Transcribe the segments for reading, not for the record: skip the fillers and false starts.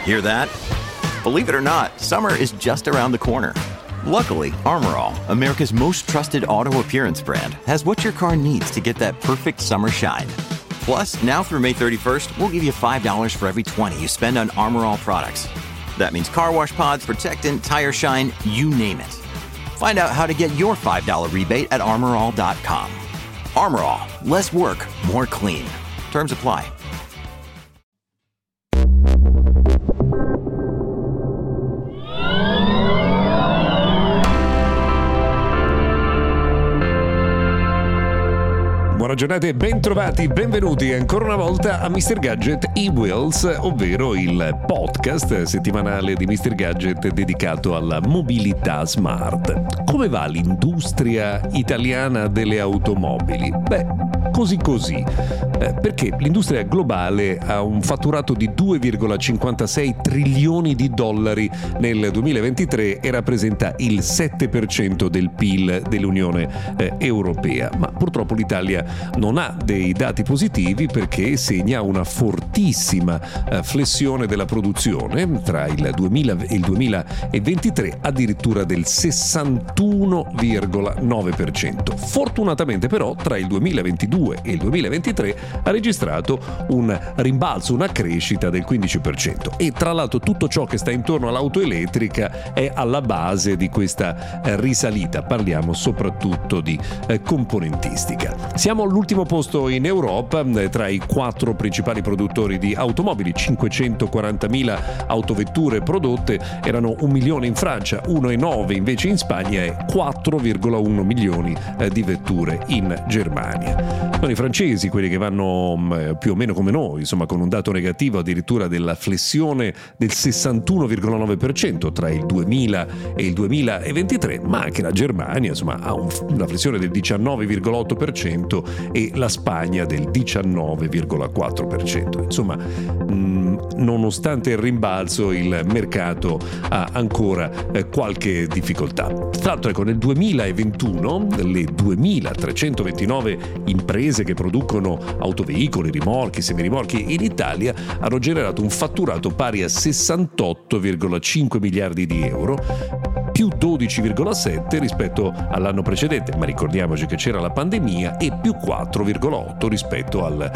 Hear that? Believe it or not, summer is just around the corner. Luckily, Armor All, America's most trusted auto appearance brand, has what your car needs to get that perfect summer shine. Plus, now through May 31st, we'll give you $5 for every $20 you spend on Armor All products. That means car wash pods, protectant, tire shine, you name it. Find out how to get your $5 rebate at armorall.com. Armor All, less work, more clean. Terms apply. Buona giornata e ben trovati, benvenuti ancora una volta a Mr. Gadget e-Wheels, ovvero il podcast settimanale di Mr. Gadget dedicato alla mobilità smart. Come va l'industria italiana delle automobili? Così, perché l'industria globale ha un fatturato di 2,56 trilioni di dollari nel 2023 e rappresenta il 7% del PIL dell'Unione Europea, ma purtroppo l'Italia non ha dei dati positivi perché segna una fortissima flessione della produzione tra il 2000 e il 2023, addirittura del 61,9%. Fortunatamente però tra il 2022 e il 2023 ha registrato un rimbalzo, una crescita del 15%, e tra l'altro tutto ciò che sta intorno all'auto elettrica è alla base di questa risalita. Parliamo soprattutto di componentistica. Siamo all'ultimo posto in Europa tra i 4 principali produttori di automobili, 540.000 autovetture prodotte, erano 1 milione in Francia, 1,9 invece in Spagna e 4,1 milioni di vetture in Germania. Sono i francesi quelli che vanno più o meno come noi, insomma, con un dato negativo addirittura della flessione del 61,9% tra il 2000 e il 2023, ma anche la Germania, insomma, ha una flessione del 19,8% e la Spagna del 19,4%. Insomma, nonostante il rimbalzo, il mercato ha ancora qualche difficoltà. Tra l'altro, ecco, nel 2021 le 2.329 imprese che producono autoveicoli, rimorchi, semirimorchi in Italia hanno generato un fatturato pari a 68,5 miliardi di euro, più 12,7 rispetto all'anno precedente, ma ricordiamoci che c'era la pandemia, e più 4,8 rispetto al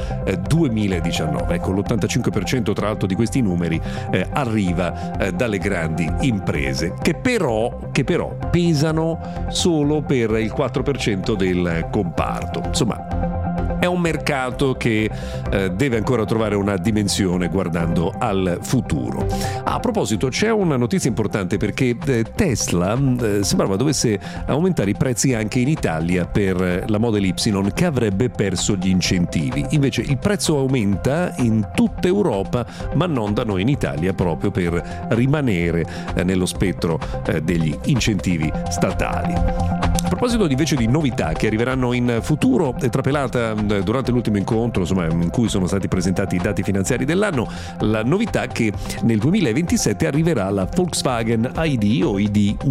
2019. Ecco, l'85% tra l'altro di questi numeri arriva dalle grandi imprese, che però pesano solo per il 4% del comparto. Insomma, è un mercato che deve ancora trovare una dimensione guardando al futuro. A proposito, c'è una notizia importante perché Tesla sembrava dovesse aumentare i prezzi anche in Italia per la Model Y, che avrebbe perso gli incentivi. Invece il prezzo aumenta in tutta Europa, ma non da noi in Italia, proprio per rimanere nello spettro degli incentivi statali. A proposito invece di novità che arriveranno in futuro, è trapelata durante l'ultimo incontro, insomma, in cui sono stati presentati i dati finanziari dell'anno, la novità che nel 2027 arriverà la Volkswagen ID o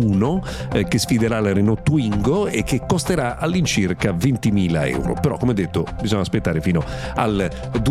ID1 che sfiderà la Renault Twingo e che costerà all'incirca 20.000 euro. Però, come detto, bisogna aspettare fino al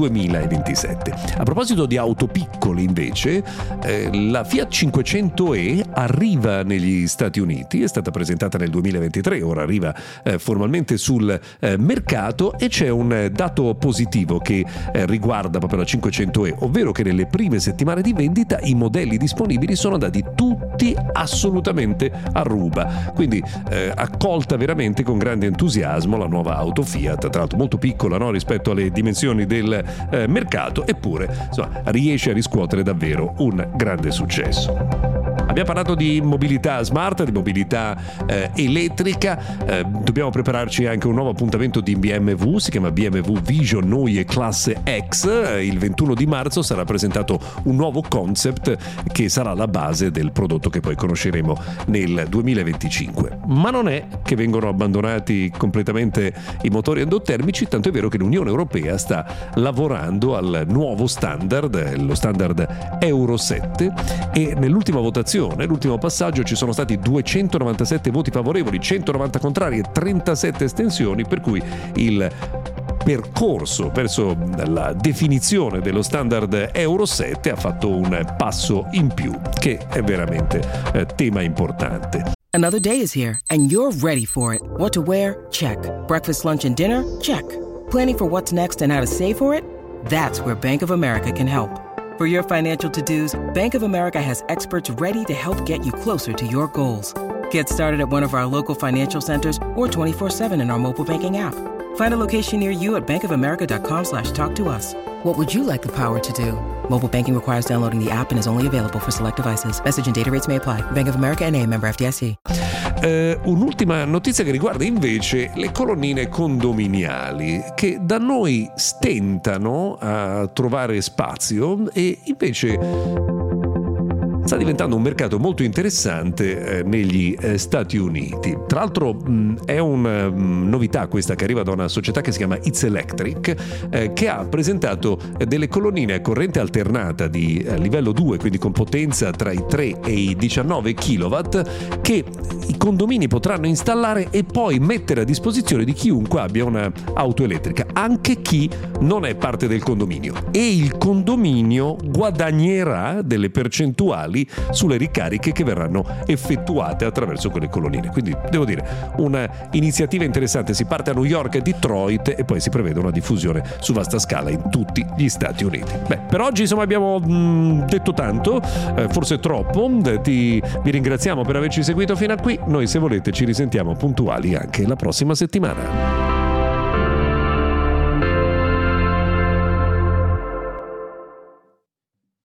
2027. A proposito di auto piccole, invece, la Fiat 500e arriva negli Stati Uniti, è stata presentata nel 2023, ora arriva formalmente sul mercato, e c'è un dato positivo che riguarda proprio la 500e, ovvero che nelle prime settimane di vendita i modelli disponibili sono andati tutti assolutamente a ruba, quindi accolta veramente con grande entusiasmo la nuova auto Fiat, tra l'altro molto piccola, no, rispetto alle dimensioni del mercato, eppure insomma riesce a riscuotere davvero un grande successo. Abbiamo parlato di mobilità smart, di mobilità elettrica, dobbiamo prepararci anche un nuovo appuntamento di BMW, si chiama BMW Vision Neue Klasse X. Il 21 di marzo sarà presentato un nuovo concept che sarà la base del prodotto che poi conosceremo nel 2025. Ma non è che vengono abbandonati completamente i motori endotermici, tanto è vero che l'Unione Europea sta lavorando al nuovo standard, lo standard Euro 7, e nell'ultima votazione, l'ultimo passaggio, ci sono stati 297 voti favorevoli, 190 contrari e 37 astensioni, per cui il percorso verso la definizione dello standard Euro 7 ha fatto un passo in più, che è veramente tema importante. Another day is here and you're ready for it. What to wear? Check. Breakfast, lunch, and dinner? Check. Planning for what's next and how to save for it? That's where Bank of America can help. For your financial to-dos, Bank of America has experts ready to help get you closer to your goals. Get started at one of our local financial centers or 24/7 in our mobile banking app. Find a location near you at bankofamerica.com/talktous. What would you like the power to do? Mobile banking requires downloading the app and is only available for select devices. Message and data rates may apply. Bank of America N.A., member FDIC. Un'ultima notizia che riguarda invece le colonnine condominiali, che da noi stentano a trovare spazio e invece sta diventando un mercato molto interessante negli Stati Uniti. Tra l'altro è una novità questa che arriva da una società che si chiama It's Electric, che ha presentato delle colonnine a corrente alternata di livello 2, quindi con potenza tra i 3 e i 19 kW, che i condomini potranno installare e poi mettere a disposizione di chiunque abbia un'auto elettrica, anche chi non è parte del condominio. E il condominio guadagnerà delle percentuali sulle ricariche che verranno effettuate attraverso quelle colonnine. Quindi devo dire, una iniziativa interessante. Si parte a New York e Detroit e poi si prevede una diffusione su vasta scala in tutti gli Stati Uniti. Per oggi insomma abbiamo detto tanto, forse troppo. Vi ringraziamo per averci seguito fino a qui. Noi, se volete, ci risentiamo puntuali anche la prossima settimana.